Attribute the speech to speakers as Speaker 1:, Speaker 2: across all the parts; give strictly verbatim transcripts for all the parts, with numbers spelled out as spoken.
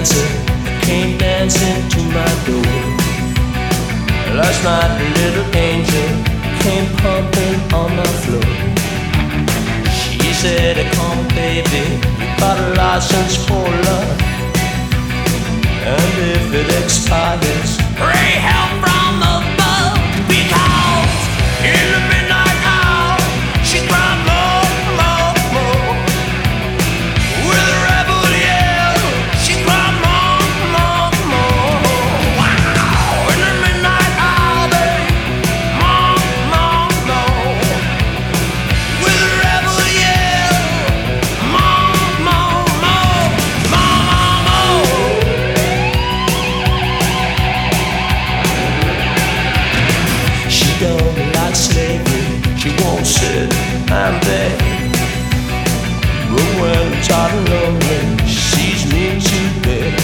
Speaker 1: dancer came dancing to my door. Last night a little angel came pumping on my floor. She said, come baby, you got a license for love, and if it expires, pray help from above. Because in the midnight hour she cried more, more, more. With a rebel yell she cried more, more, more. Wow! In the midnight hour, babe, more, more, more. With a rebel yell, more, more, more, more, more. She don't like slavery, she won't sit and beg. But when tired and lonely, she sees me to bed.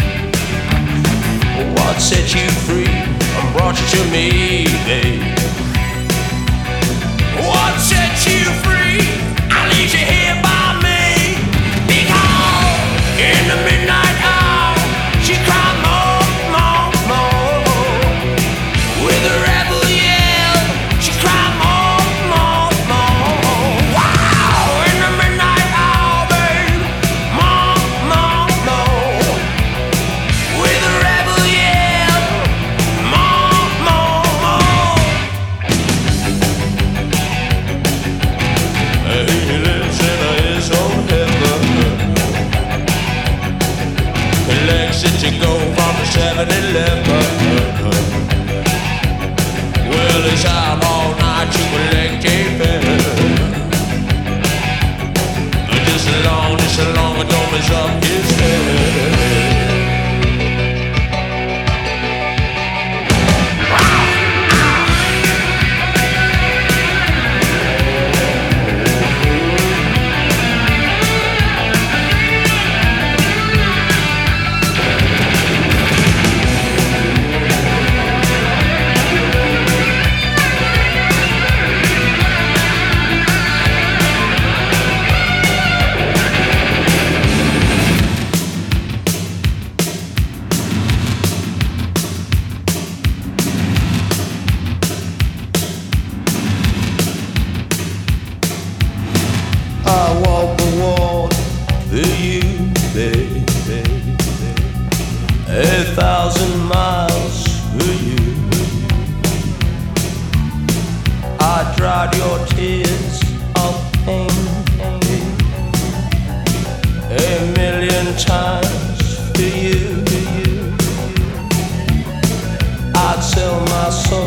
Speaker 1: What set you free and brought you to me, babe? What set you free? I leave you here by me. Because in the midnight hour she cried more, more, more. With a rebel yell she cried more, more, more. Wow! In the midnight hour, babe, more, more, more. With a rebel yell, more, more, more. He lives in his own heaven. He likes it to go from the seven eleven. Well, he's out all night to collect a pen. Just as long, just as long as don't mess up his head. I walk the walk for you, baby. A thousand miles for you. I dried your tears of pain a million times for you. I'd sell my soul